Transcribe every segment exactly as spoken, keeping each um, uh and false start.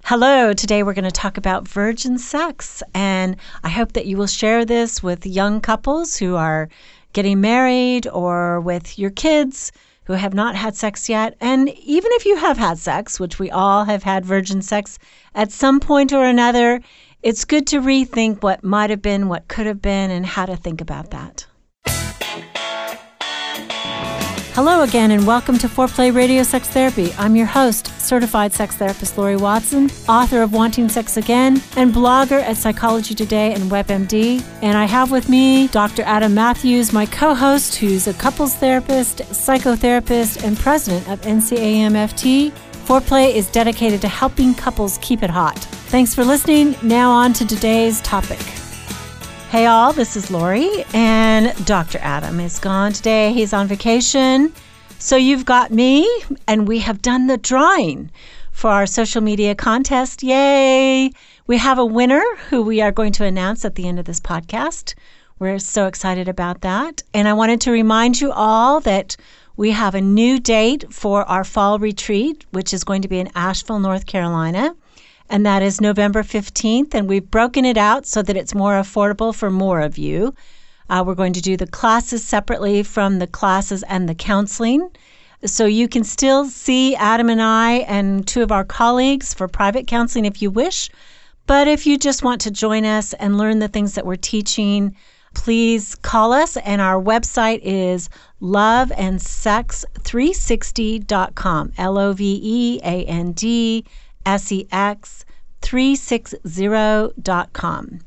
Hello, today we're going to talk about virgin sex, and I hope that you will share this with young couples who are getting married or with your kids who have not had sex yet. And even if you have had sex, which we all have had virgin sex at some point or another, it's good to rethink what might have been, what could have been, and how to think about that. Hello again, and welcome to Foreplay Radio Sex Therapy. I'm your host, certified sex therapist Lori Watson, author of Wanting Sex Again, and blogger at Psychology Today and WebMD. And I have with me Doctor Adam Matthews, my co-host, who's a couples therapist, psychotherapist, and president of N C A M F T. Foreplay is dedicated to helping couples keep it hot. Thanks for listening. Now on to today's topic. Hey all, this is Lori, and Doctor Adam is gone today. He's on vacation. So you've got me, and we have done the drawing for our social media contest. Yay! We have a winner who we are going to announce at the end of this podcast. We're so excited about that. And I wanted to remind you all that we have a new date for our fall retreat, which is going to be in Asheville, North Carolina. And that is November fifteenth, and we've broken it out so that it's more affordable for more of you. Uh, we're going to do the classes separately from the classes and the counseling. So you can still see Adam and I and two of our colleagues for private counseling if you wish. But if you just want to join us and learn the things that we're teaching, please call us. And our website is love and sex three sixty dot com, L O V E A N D S E X three sixty dot com.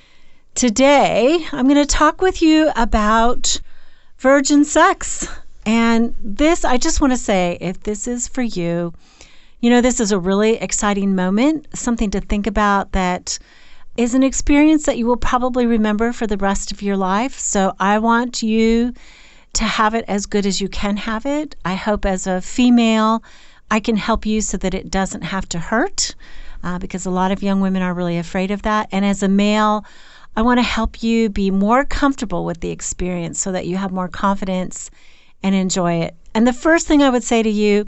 Today, I'm going to talk with you about virgin sex. And this, I just want to say, if this is for you, you know, this is a really exciting moment, something to think about that is an experience that you will probably remember for the rest of your life. So I want you to have it as good as you can have it. I hope as a female, I can help you so that it doesn't have to hurt, uh, because a lot of young women are really afraid of that. And as a male, I want to help you be more comfortable with the experience so that you have more confidence and enjoy it. And the first thing I would say to you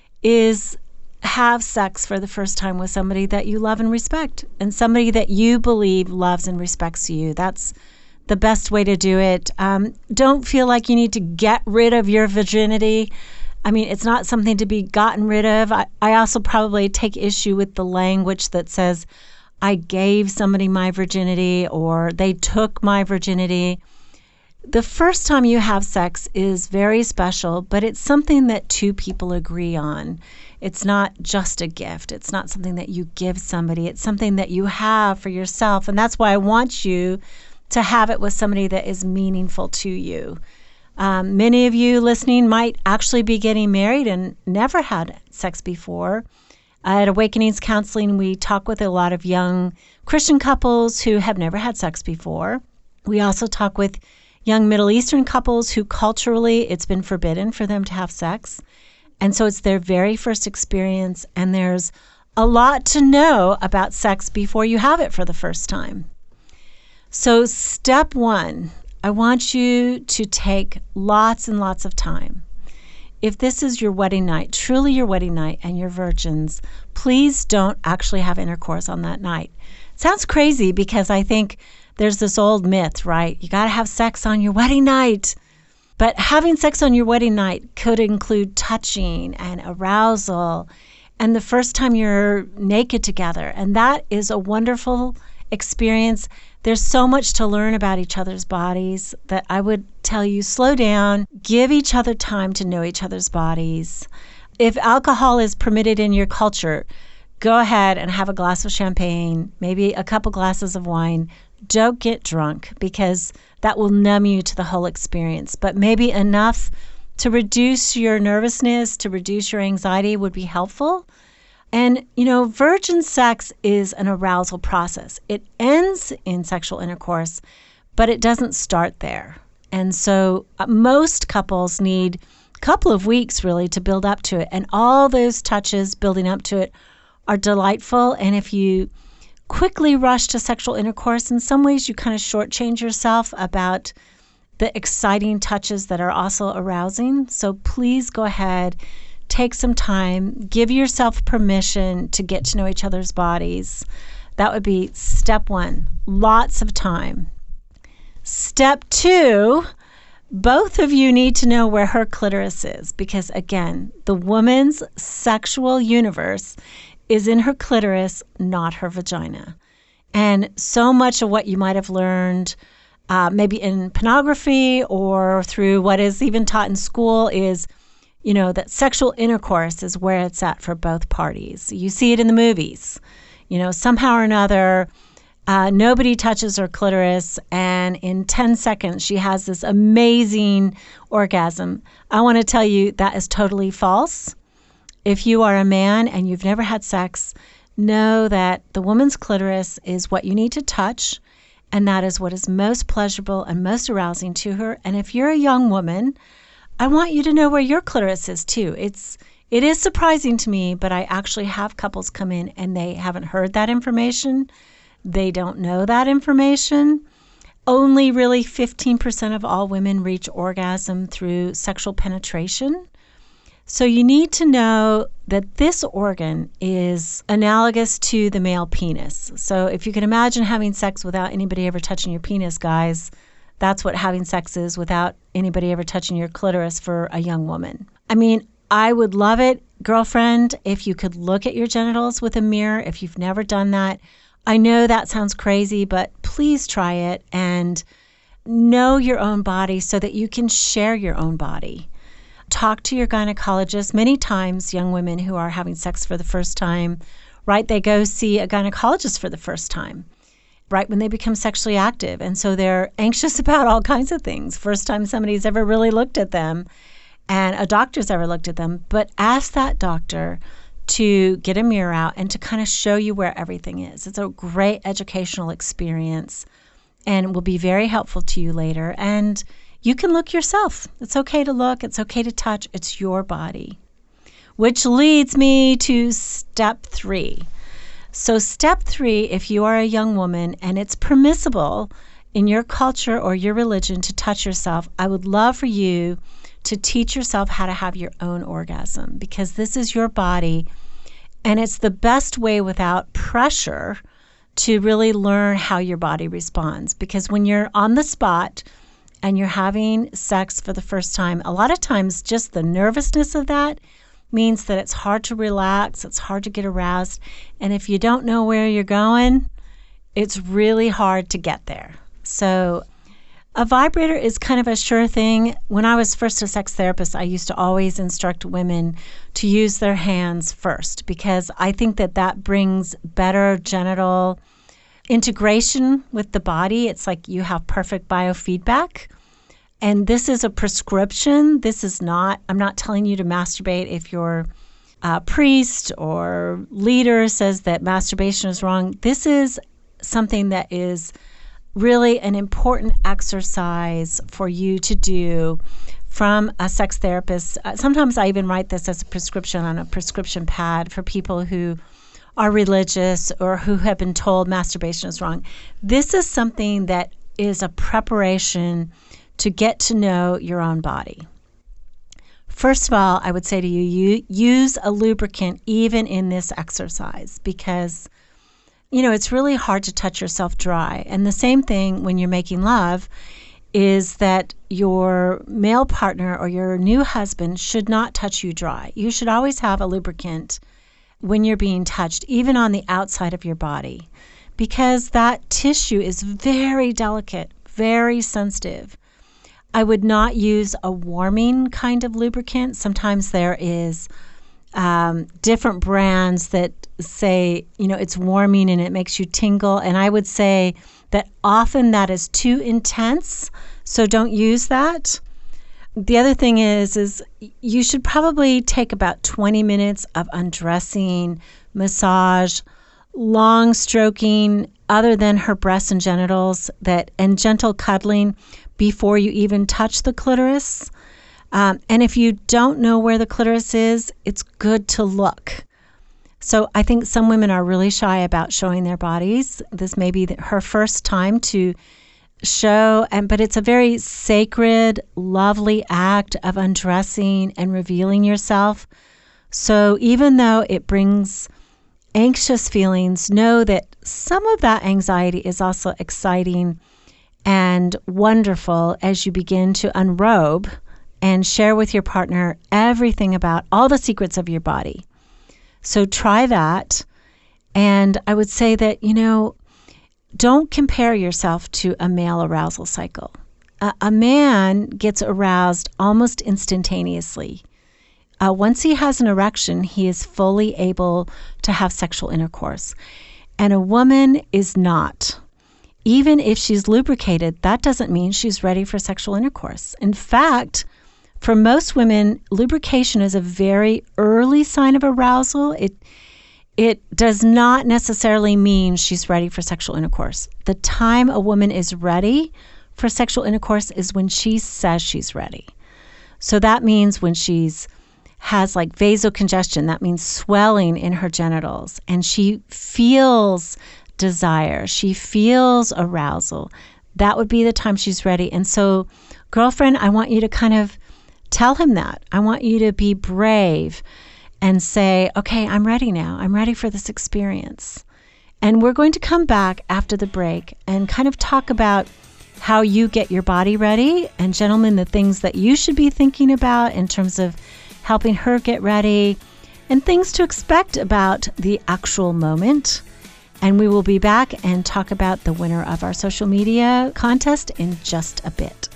is have sex for the first time with somebody that you love and respect, and somebody that you believe loves and respects you. That's the best way to do it. Um, don't feel like you need to get rid of your virginity. I mean, it's not something to be gotten rid of. I, I also probably take issue with the language that says, I gave somebody my virginity or they took my virginity. The first time you have sex is very special, but it's something that two people agree on. It's not just a gift. It's not something that you give somebody. It's something that you have for yourself. And that's why I want you to have it with somebody that is meaningful to you. Um, many of you listening might actually be getting married and never had sex before. Uh, at Awakenings Counseling, we talk with a lot of young Christian couples who have never had sex before. We also talk with young Middle Eastern couples who culturally it's been forbidden for them to have sex. And so it's their very first experience, and there's a lot to know about sex before you have it for the first time. So step one, I want you to take lots and lots of time. If this is your wedding night, truly your wedding night, and you're virgins, please don't actually have intercourse on that night. It sounds crazy because I think there's this old myth, right? You got to have sex on your wedding night. But having sex on your wedding night could include touching and arousal and the first time you're naked together. And that is a wonderful experience. There's so much to learn about each other's bodies that I would tell you, slow down, give each other time to know each other's bodies. If alcohol is permitted in your culture, go ahead and have a glass of champagne, maybe a couple glasses of wine. Don't get drunk because that will numb you to the whole experience. But maybe enough to reduce your nervousness, to reduce your anxiety would be helpful. And, you know, virgin sex is an arousal process. It ends in sexual intercourse, but it doesn't start there. And so uh, most couples need a couple of weeks, really, to build up to it. And all those touches building up to it are delightful. And if you quickly rush to sexual intercourse, in some ways you kind of shortchange yourself about the exciting touches that are also arousing. So please go ahead. take some time, give yourself permission to get to know each other's bodies. That would be step one, lots of time. Step two, both of you need to know where her clitoris is because, again, the woman's sexual universe is in her clitoris, not her vagina. And so much of what you might have learned uh, maybe in pornography or through what is even taught in school is, you know, that sexual intercourse is where it's at for both parties. You see it in the movies. You know, somehow or another, uh, nobody touches her clitoris, and in ten seconds, she has this amazing orgasm. I want to tell you that is totally false. If you are a man and you've never had sex, know that the woman's clitoris is what you need to touch, and that is what is most pleasurable and most arousing to her. And if you're a young woman, I want you to know where your clitoris is too. It's It is surprising to me, but I actually have couples come in and they haven't heard that information. They don't know that information. Only really fifteen percent of all women reach orgasm through sexual penetration. So you need to know that this organ is analogous to the male penis. So if you can imagine having sex without anybody ever touching your penis, guys, that's what having sex is without anybody ever touching your clitoris for a young woman. I mean, I would love it, girlfriend, if you could look at your genitals with a mirror, if you've never done that. I know that sounds crazy, but please try it and know your own body so that you can share your own body. Talk to your gynecologist. Many times, young women who are having sex for the first time, right, they go see a gynecologist for the first time, right, when they become sexually active. And so they're anxious about all kinds of things. First time somebody's ever really looked at them and a doctor's ever looked at them. But ask that doctor to get a mirror out and to kind of show you where everything is. It's a great educational experience and will be very helpful to you later. And you can look yourself. It's okay to look. It's okay to touch. It's your body. Which leads me to step three. So step three, if you are a young woman and it's permissible in your culture or your religion to touch yourself, I would love for you to teach yourself how to have your own orgasm because this is your body and it's the best way without pressure to really learn how your body responds. Because when you're on the spot and you're having sex for the first time, a lot of times just the nervousness of that means that it's hard to relax, it's hard to get aroused, and if you don't know where you're going, it's really hard to get there. So a vibrator is kind of a sure thing. When I was first a sex therapist, I used to always instruct women to use their hands first because I think that that brings better genital integration with the body. It's like you have perfect biofeedback. And this is a prescription. This is not, I'm not telling you to masturbate if your uh, priest or leader says that masturbation is wrong. This is something that is really an important exercise for you to do from a sex therapist. Uh, sometimes I even write this as a prescription on a prescription pad for people who are religious or who have been told masturbation is wrong. This is something that is a preparation to get to know your own body. First of all, I would say to you, you use a lubricant even in this exercise because, you know, it's really hard to touch yourself dry. And the same thing when you're making love is that your male partner or your new husband should not touch you dry. You should always have a lubricant when you're being touched, even on the outside of your body, because that tissue is very delicate, very sensitive. I would not use a warming kind of lubricant. Sometimes there is um, different brands that say, you know, it's warming and it makes you tingle. And I would say that often that is too intense, so don't use that. The other thing is, is you should probably take about twenty minutes of undressing, massage, long stroking, other than her breasts and genitals, that and gentle cuddling before you even touch the clitoris. Um, and if you don't know where the clitoris is, it's good to look. So I think some women are really shy about showing their bodies. This may be her first time to show, and but it's a very sacred, lovely act of undressing and revealing yourself So even though it brings anxious feelings, know that some of that anxiety is also exciting and wonderful as you begin to unrobe and share with your partner everything about all the secrets of your body. So try that. And I would say that, you know, don't compare yourself to a male arousal cycle. A, a man gets aroused almost instantaneously. Uh, once he has an erection, he is fully able to have sexual intercourse. And a woman is not. Even if she's lubricated, that doesn't mean she's ready for sexual intercourse. In fact, for most women, lubrication is a very early sign of arousal. It it does not necessarily mean she's ready for sexual intercourse. The time a woman is ready for sexual intercourse is when she says she's ready. So that means when she's has like vasocongestion, that means swelling in her genitals, and she feels desire, she feels arousal. That would be the time she's ready. And so, girlfriend, I want you to kind of tell him that. I want you to be brave and say, okay, I'm ready now. I'm ready for this experience. And we're going to come back after the break and kind of talk about how you get your body ready. And gentlemen, the things that you should be thinking about in terms of helping her get ready and things to expect about the actual moment. And we will be back and talk about the winner of our social media contest in just a bit.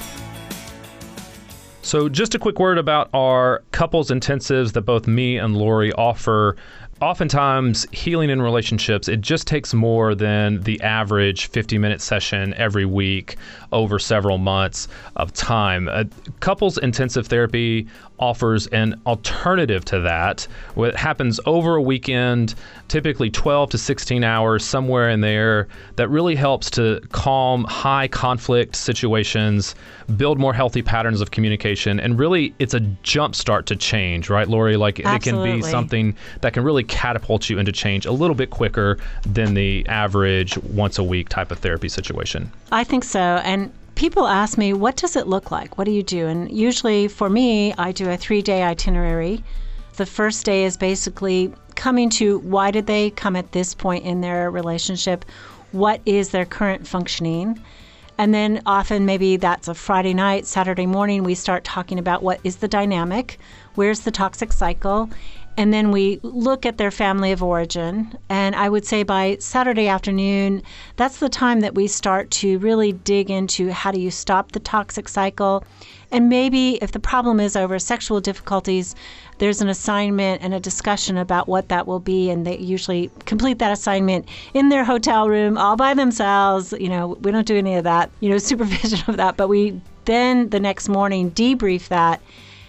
So just a quick word about our couples intensives that both me and Lori offer. Oftentimes, healing in relationships, it just takes more than the average fifty-minute session every week over several months of time. Uh, couples intensive therapy offers an alternative to that. It happens over a weekend, typically twelve to sixteen hours, somewhere in there, that really helps to calm high conflict situations, build more healthy patterns of communication, and really it's a jump start to change, right, Lori? Like Absolutely. It can be something that can really catapult you into change a little bit quicker than the average once a week type of therapy situation. I think so. And people ask me, what does it look like? What do you do? And usually for me, I do a three-day itinerary. The first day is basically coming to why did they come at this point in their relationship? What is their current functioning? And then often maybe that's a Friday night, Saturday morning, we start talking about what is the dynamic, where's the toxic cycle, and then we look at their family of origin. And I would say by Saturday afternoon, that's the time that we start to really dig into how do you stop the toxic cycle. And maybe if the problem is over sexual difficulties, there's an assignment and a discussion about what that will be. And they usually complete that assignment in their hotel room all by themselves. You know, we don't do any of that, you know, supervision of that. But we then the next morning debrief that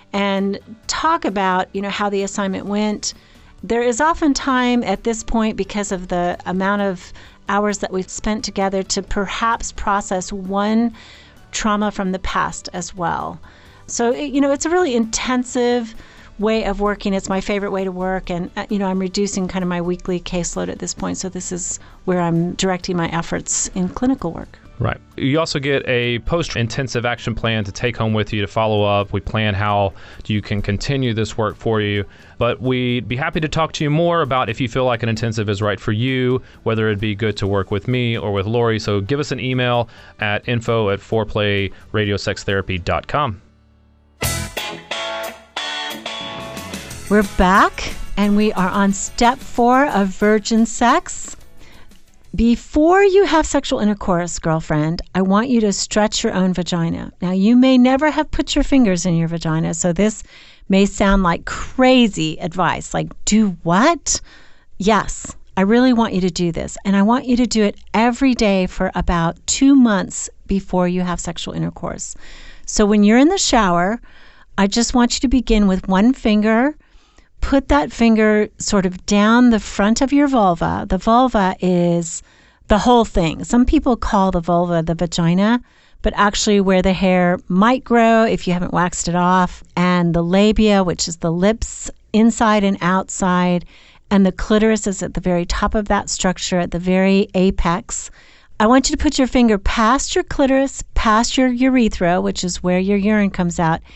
and talk about, you know, how the assignment went. There is often time at this point because of the amount of hours that we've spent together to perhaps process one trauma from the past as well. So, you know, it's a really intensive way of working. It's my favorite way to work. And, you know, I'm reducing kind of my weekly caseload at this point. So this is where I'm directing my efforts in clinical work. Right. You also get a post-intensive action plan to take home with you to follow up. We plan how you can continue this work for you. But we'd be happy to talk to you more about if you feel like an intensive is right for you, whether it'd be good to work with me or with Lori. So give us an email at info at foreplay radio sex therapy dot com. We're back, and we are on step four of virgin sex. Before you have sexual intercourse, girlfriend, I want you to stretch your own vagina. Now, you may never have put your fingers in your vagina, so this may sound like crazy advice. Like, do what? Yes, I really want you to do this. And I want you to do it every day for about two months before you have sexual intercourse. So when you're in the shower, I just want you to begin with one finger. Put that finger sort of down the front of your vulva. The vulva is the whole thing. Some people call the vulva the vagina, but actually where the hair might grow if you haven't waxed it off, and the labia, which is the lips inside and outside, and the clitoris is at the very top of that structure, at the very apex. I want you to put your finger past your clitoris, past your urethra, which is where your urine comes out,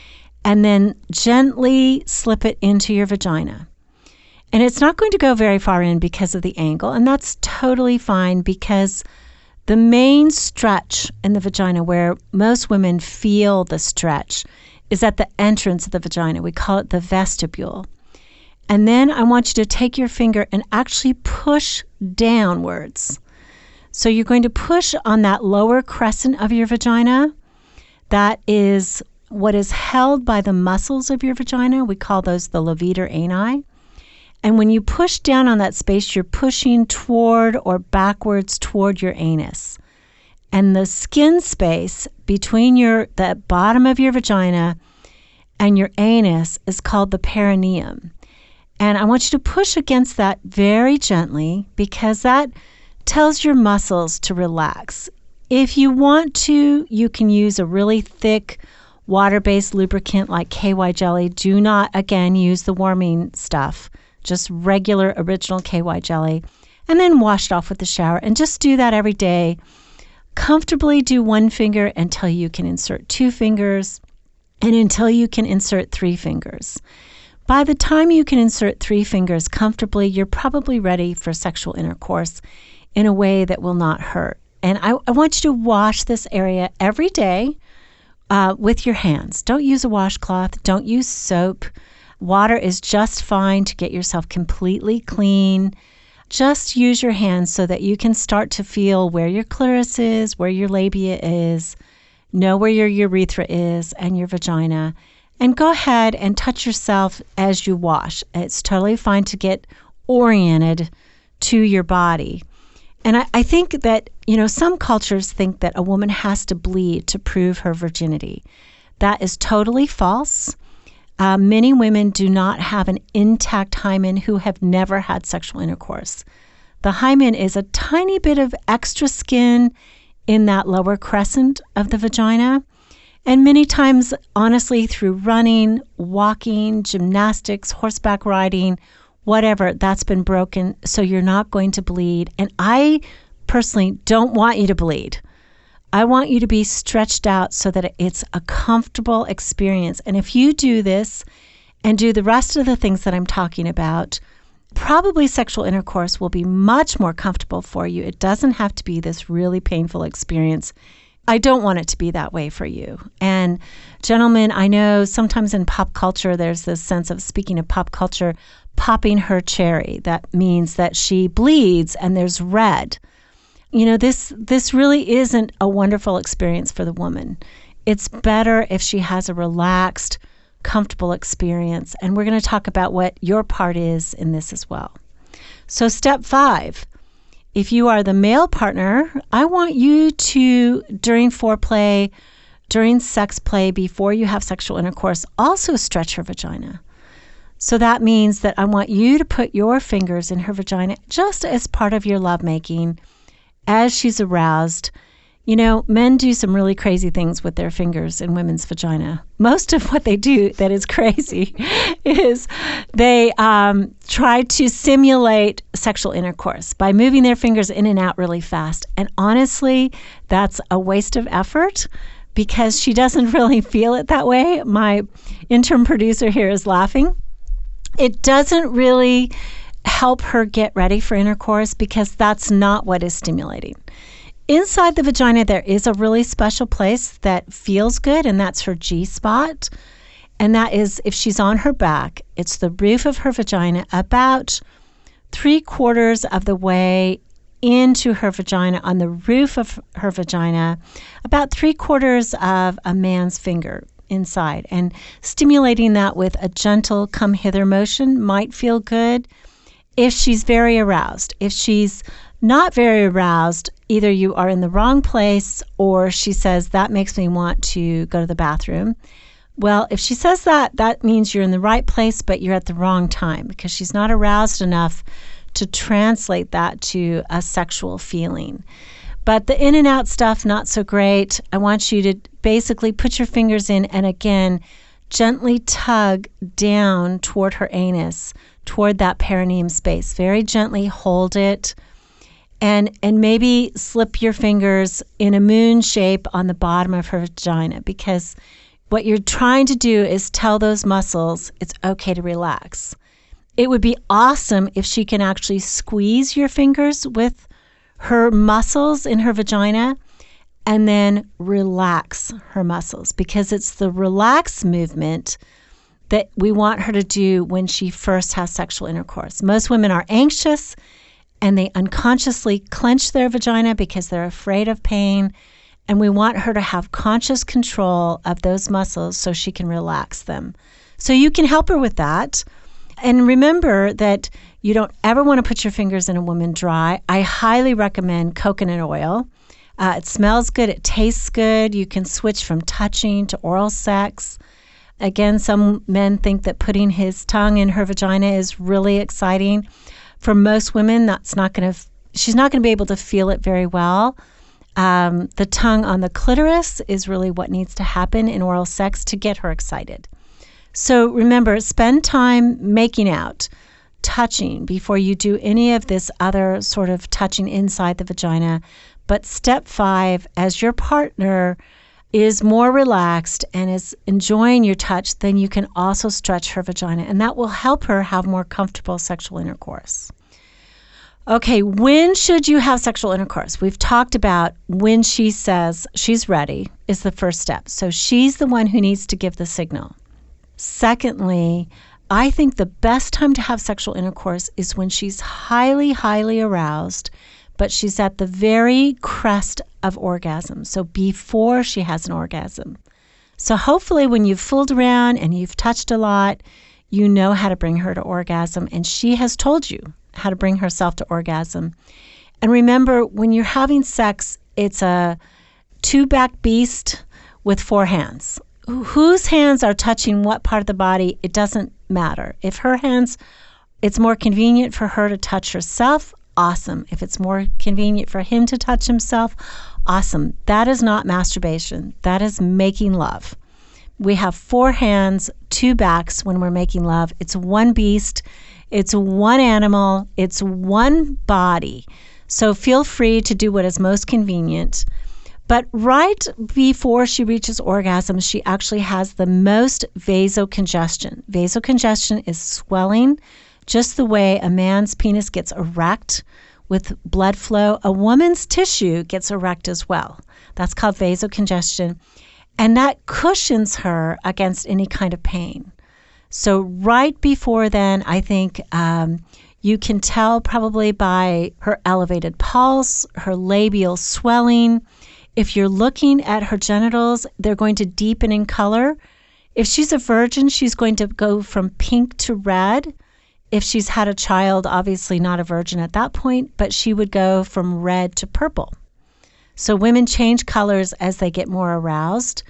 and then gently slip it into your vagina. And it's not going to go very far in because of the angle, and that's totally fine, because the main stretch in the vagina, where most women feel the stretch, is at the entrance of the vagina. We call it the vestibule. And then I want you to take your finger and actually push downwards. So you're going to push on that lower crescent of your vagina. That is what is held by the muscles of your vagina. We call those the levator ani. And when you push down on that space, you're pushing toward or backwards toward your anus. And the skin space between your the bottom of your vagina and your anus is called the perineum. And I want you to push against that very gently, because that tells your muscles to relax. If you want to, you can use a really thick water-based lubricant like K Y jelly. Do not, again, use the warming stuff. Just regular original K Y jelly, and then wash it off with the shower. And just do that every day. Comfortably do one finger until you can insert two fingers, and until you can insert three fingers. By the time you can insert three fingers comfortably, you're probably ready for sexual intercourse in a way that will not hurt. And I, I want you to wash this area every day uh, with your hands. Don't use a washcloth. Don't use soap. Water is just fine to get yourself completely clean. Just use your hands so that you can start to feel where your clitoris is, where your labia is, know where your urethra is and your vagina. And go ahead and touch yourself as you wash. It's totally fine to get oriented to your body. And I, I think that, you know, some cultures think that a woman has to bleed to prove her virginity. That is totally false. Uh, many women do not have an intact hymen who have never had sexual intercourse. The hymen is a tiny bit of extra skin in that lower crescent of the vagina. And many times, honestly, through running, walking, gymnastics, horseback riding, whatever, that's been broken, so you're not going to bleed. And I personally don't want you to bleed. I want you to be stretched out so that it's a comfortable experience. And if you do this and do the rest of the things that I'm talking about, probably sexual intercourse will be much more comfortable for you. It doesn't have to be this really painful experience. I don't want it to be that way for you. And gentlemen, I know sometimes in pop culture, there's this sense of, speaking of pop culture, popping her cherry. That means that she bleeds and there's red. You know, this this really isn't a wonderful experience for the woman. It's better if she has a relaxed, comfortable experience. And we're going to talk about what your part is in this as well. So step five, if you are the male partner, I want you to, during foreplay, during sex play, before you have sexual intercourse, also stretch her vagina. So that means that I want you to put your fingers in her vagina just as part of your lovemaking as she's aroused. You know, men do some really crazy things with their fingers in women's vagina. Most of what they do that is crazy is they um, try to simulate sexual intercourse by moving their fingers in and out really fast. And honestly, that's a waste of effort because she doesn't really feel it that way. My interim producer here is laughing. It doesn't really help her get ready for intercourse because that's not what is stimulating. Inside the vagina, there is a really special place that feels good, and that's her G-spot. And that is, if she's on her back, it's the roof of her vagina, about three quarters of the way into her vagina, on the roof of her vagina, about three quarters of a man's finger inside. And stimulating that with a gentle come hither motion might feel good if she's very aroused. If she's not very aroused, either you are in the wrong place or she says, that makes me want to go to the bathroom. Well, if she says that, that means you're in the right place, but you're at the wrong time because she's not aroused enough to translate that to a sexual feeling. But the in and out stuff, not so great. I want you to basically put your fingers in and again, gently tug down toward her anus, toward that perineum space. Very gently hold it. And and maybe slip your fingers in a moon shape on the bottom of her vagina, because what you're trying to do is tell those muscles it's okay to relax. It would be awesome if she can actually squeeze your fingers with her muscles in her vagina and then relax her muscles, because it's the relax movement that we want her to do when she first has sexual intercourse. Most women are anxious and they unconsciously clench their vagina because they're afraid of pain. And we want her to have conscious control of those muscles so she can relax them. So you can help her with that. And remember that you don't ever want to put your fingers in a woman dry. I highly recommend coconut oil. Uh, it smells good. It tastes good. You can switch from touching to oral sex. Again, some men think that putting his tongue in her vagina is really exciting. For most women, that's not going to, she's not going to be able to feel it very well. Um, the tongue on the clitoris is really what needs to happen in oral sex to get her excited. So remember, spend time making out, touching before you do any of this other sort of touching inside the vagina. But step five, as your partner is more relaxed and is enjoying your touch, then you can also stretch her vagina, and that will help her have more comfortable sexual intercourse. Okay, when should you have sexual intercourse? We've talked about when she says she's ready is the first step. So she's the one who needs to give the signal. Secondly, I think the best time to have sexual intercourse is when she's highly, highly aroused, but she's at the very crest of orgasm, so before she has an orgasm. So hopefully when you've fooled around and you've touched a lot, you know how to bring her to orgasm, and she has told you how to bring herself to orgasm. And remember, when you're having sex, it's a two-back beast with four hands. Whose hands are touching what part of the body, it doesn't matter. If her hands, it's more convenient for her to touch herself, awesome. If it's more convenient for him to touch himself, awesome. That is not masturbation. That is making love. We have four hands, two backs when we're making love. It's one beast. It's one animal. It's one body. So feel free to do what is most convenient. But right before she reaches orgasm, she actually has the most vasocongestion. Vasocongestion is swelling, just the way a man's penis gets erect with blood flow. A woman's tissue gets erect as well. That's called vasocongestion. And that cushions her against any kind of pain. So right before then, I think um, you can tell probably by her elevated pulse, her labial swelling. If you're looking at her genitals, they're going to deepen in color. If she's a virgin, she's going to go from pink to red. If she's had a child, obviously not a virgin at that point, but she would go from red to purple. So women change colors as they get more aroused.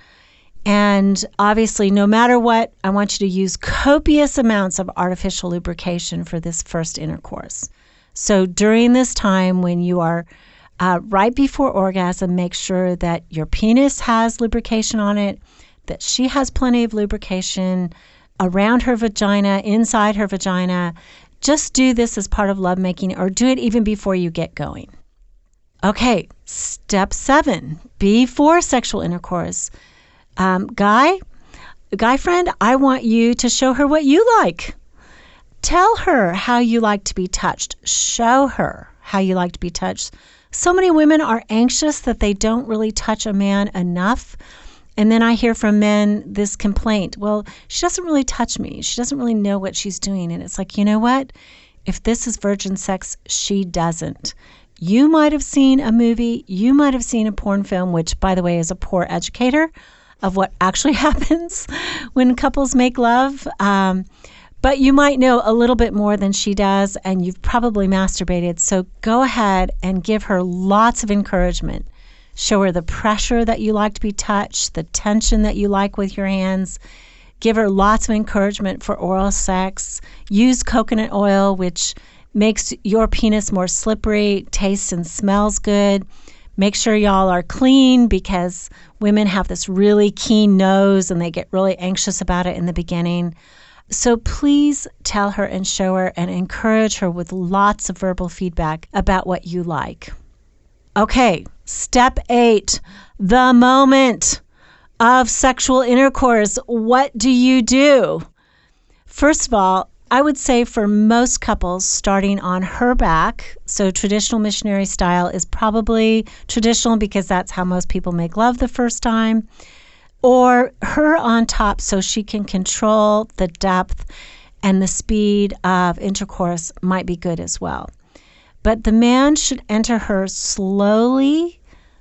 And obviously, no matter what, I want you to use copious amounts of artificial lubrication for this first intercourse. So during this time when you are uh, right before orgasm, make sure that your penis has lubrication on it, that she has plenty of lubrication around her vagina, inside her vagina. Just do this as part of lovemaking, or do it even before you get going. Okay, step seven, before sexual intercourse. Um, guy, guy friend, I want you to show her what you like. Tell her how you like to be touched. Show her how you like to be touched. So many women are anxious that they don't really touch a man enough. And then I hear from men this complaint, well, she doesn't really touch me. She doesn't really know what she's doing. And it's like, you know what? If this is virgin sex, she doesn't. You might have seen a movie. You might have seen a porn film, which, by the way, is a poor educator of what actually happens when couples make love. Um, but you might know a little bit more than she does, and you've probably masturbated. So go ahead and give her lots of encouragement. Show her the pressure that you like to be touched, the tension that you like with your hands. Give her lots of encouragement for oral sex. Use coconut oil, which makes your penis more slippery, tastes and smells good. Make sure y'all are clean, because women have this really keen nose and they get really anxious about it in the beginning. So please tell her and show her and encourage her with lots of verbal feedback about what you like. Okay, step eight, the moment. of sexual intercourse. What do you do? First of all, I would say for most couples, starting on her back, so traditional missionary style is probably traditional because that's how most people make love the first time, or her on top so she can control the depth and the speed of intercourse might be good as well. But the man should enter her slowly,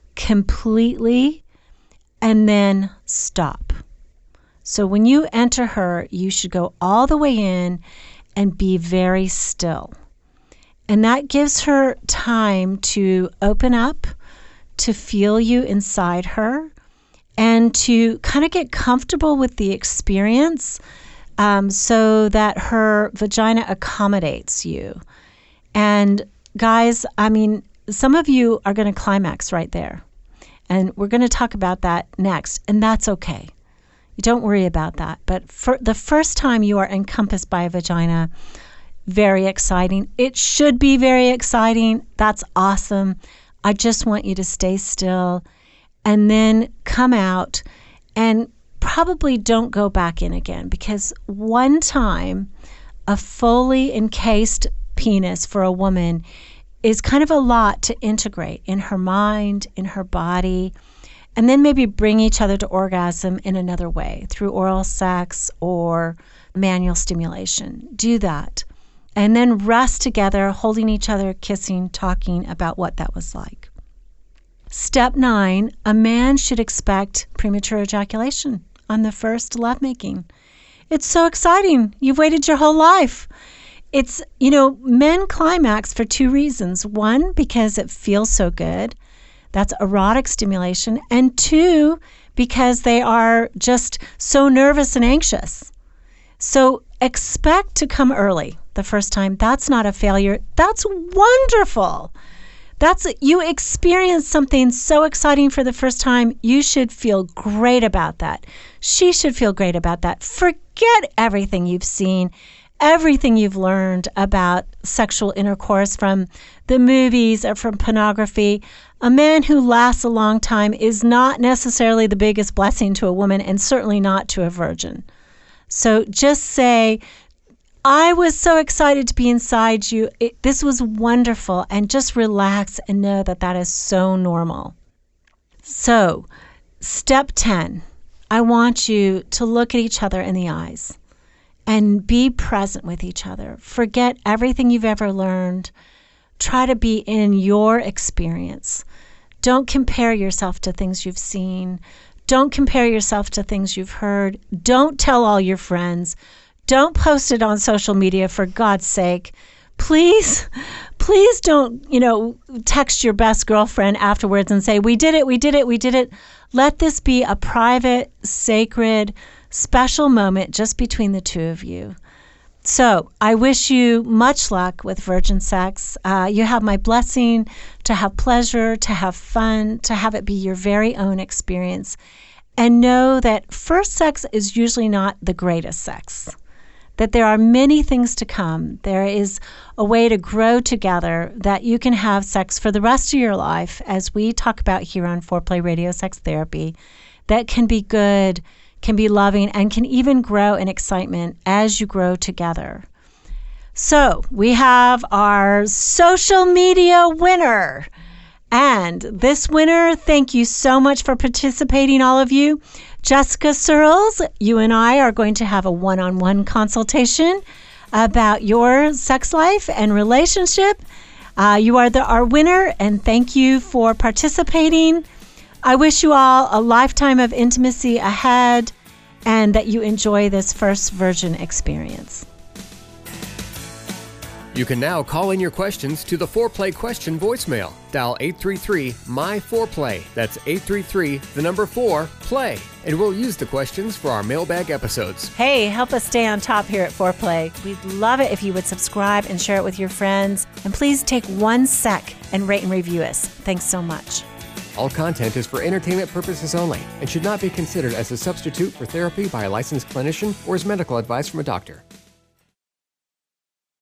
completely, and then stop. So when you enter her, you should go all the way in and be very still. And that gives her time to open up, to feel you inside her, and to kind of get comfortable with the experience um, so that her vagina accommodates you. And guys, I mean, some of you are going to climax right there. And we're going to talk about that next, and that's okay. Don't worry about that. But for the first time you are encompassed by a vagina, very exciting. It should be very exciting. That's awesome. I just want you to stay still and then come out, and probably don't go back in again, because one time a fully encased penis for a woman is kind of a lot to integrate in her mind, in her body, and then maybe bring each other to orgasm in another way through oral sex or manual stimulation. Do that. And then rest together, holding each other, kissing, talking about what that was like. Step nine, a man should expect premature ejaculation on the first lovemaking. It's so exciting. You've waited your whole life. It's, you know, men climax for two reasons. One, because it feels so good. That's erotic stimulation. And two, because they are just so nervous and anxious. So expect to come early the first time. That's not a failure. That's wonderful. That's, you experience something so exciting for the first time. You should feel great about that. She should feel great about that. Forget everything you've seen, everything you've learned about sexual intercourse from the movies or from pornography. A man who lasts a long time is not necessarily the biggest blessing to a woman, and certainly not to a virgin. So just say, I was so excited to be inside you. It, this was wonderful. And just relax and know that that is so normal. So step ten, I want you to look at each other in the eyes and be present with each other. Forget everything you've ever learned. Try to be in your experience. Don't compare yourself to things you've seen. Don't compare yourself to things you've heard. Don't tell all your friends. Don't post it on social media, for God's sake. Please, please don't, you know, text your best girlfriend afterwards and say, we did it, we did it, we did it. Let this be a private, sacred, special moment just between the two of you. So I wish you much luck with virgin sex. Uh, you have my blessing to have pleasure, to have fun, to have it be your very own experience. And know that first sex is usually not the greatest sex, that there are many things to come. There is a way to grow together, that you can have sex for the rest of your life, as we talk about here on Foreplay Radio Sex Therapy, that can be good, can be loving, and can even grow in excitement as you grow together. So we have our social media winner. And this winner, thank you so much for participating, all of you. Jessica Searles, you and I are going to have a one-on-one consultation about your sex life and relationship. Uh, you are the, our winner, and thank you for participating. I wish you all a lifetime of intimacy ahead, and that you enjoy this first virgin experience. You can now call in your questions to the Foreplay question voicemail. Dial eight three three, M Y four play. That's eight three three, the number four, play. And we'll use the questions for our mailbag episodes. Hey, help us stay on top here at Foreplay. We'd love it if you would subscribe and share it with your friends. And please take one sec and rate and review us. Thanks so much. All content is for entertainment purposes only and should not be considered as a substitute for therapy by a licensed clinician or as medical advice from a doctor.